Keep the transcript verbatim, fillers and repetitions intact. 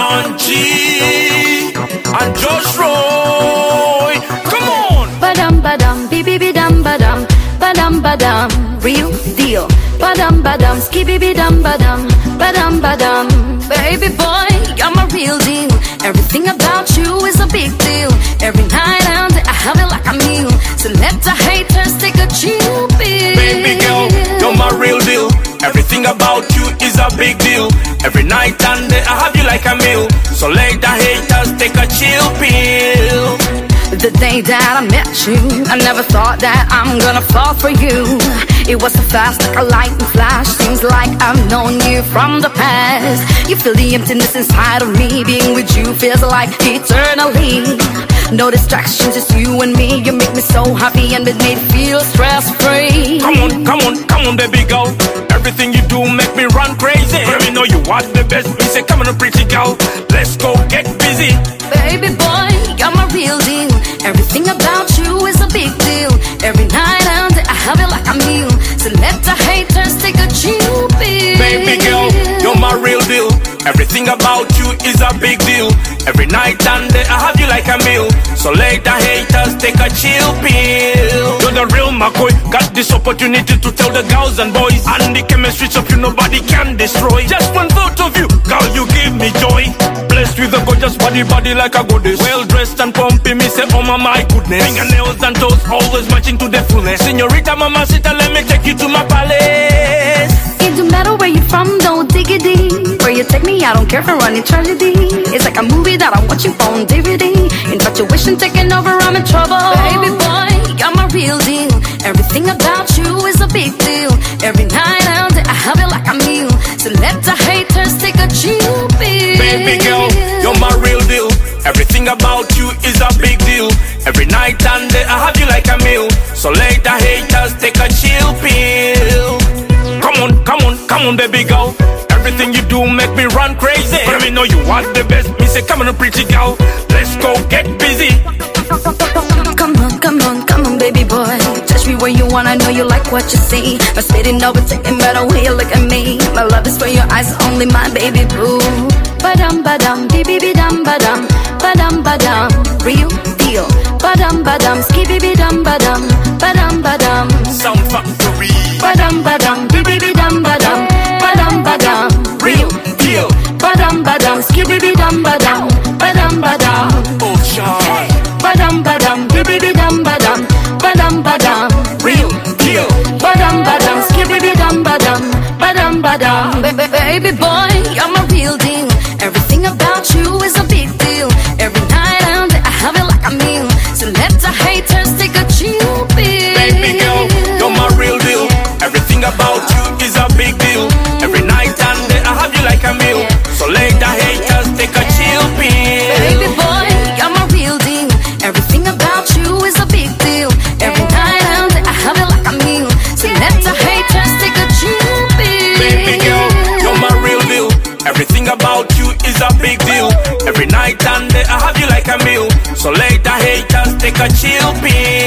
Sean G and Josh Roy. Come on. Badam badam, bi bi bi dam badam, badam badam, real deal. Badam badam, skibby bi dam badam, badam badam. Baby boy, you're my real deal. Everything about you is a big deal. Every night and day I have it like a meal. So let the haters take a chill pill. Baby girl, you're my real deal. Everything about you is a big deal. Every night and day I have you like a meal. So let the haters take a chill pill. The day that I met you, I never thought that I'm gonna fall for you. It was so fast like a lightning flash. Seems like I've known you from the past. You feel the emptiness inside of me. Being with you feels like eternally. No distractions, just you and me. You make me so happy and it made me feel stress-free. Come on, come on, come on baby girl. Everything you do make me run crazy. Let me know you are the best. Me say come on pretty girl, let's go get busy. Baby boy, you're my real deal. Everything about you is a big deal. Every night and day I have it like a meal. So let the haters take a chill pill. Baby girl, you're my real deal. Everything about you is a big deal. Every night and day I have you like a meal. So let the haters take a chill pill. You're the real McCoy. Got this opportunity to tell the girls and boys. And the chemistry's up, you nobody can destroy. Just one thought of you, girl, you give me joy. Blessed with a gorgeous body, body like a goddess. Well dressed and pumpy, me say, oh my, my goodness. Fingernails and toes, always matching to the fullness. Señorita mamacita, let me take you to my palace. It don't matter where you're from, no diggity. Where you take me, I don't care for any tragedy. It's like a movie that I watch you on D V D. Infatuation taking over, I'm in trouble. Baby boy, you're my real deal. Everything about you is a big deal. Every night and day I have it like a meal. So let the haters take a chill pill. Baby girl, you're my real deal. Everything about you is a big deal. Every night and day I have you like a meal. So let the haters take a chill pill. Come on, come on, come on baby girl. Everything you do make me run crazy. Let me know you are the best. Me say come on pretty girl, let's go get busy. Come on, come on, come on baby boy. Touch me where you want, I know you like what you see. My spitting overtaking better way you look at me. My love is for your eyes, only my baby boo. Badam badam, bi bi bi dam badam, badam badam, real deal. Badam badam, skibby bi dam badam, badam badam. Sound Factory. Badam badam, bi bi bi dam badam, badam badam, real deal. Badam badam, skibby bi dam badam, badam badam. Oh Sean. Badam badam, bi bi bi dam badam, badam badam, real deal. Badam badam, skibby bi dam badam, badam badam. Ba- ba- Baby boy, you're my real deal. Everything about you is a big deal. Every night and day I have it like a meal. So let the haters take a chill pill. Baby girl, you're my real deal. Everything about you is a big deal. Every night and day I have you like a meal. So let the haters take a chill pill. Baby boy, you're my real deal. Everything about you is a big deal. Every night and day I have it like a meal. So let the haters take a chill pill. Baby girl, you're my real deal. Everything about you is a big deal. Every night and day I have you like a meal. So let the haters take a chill pill.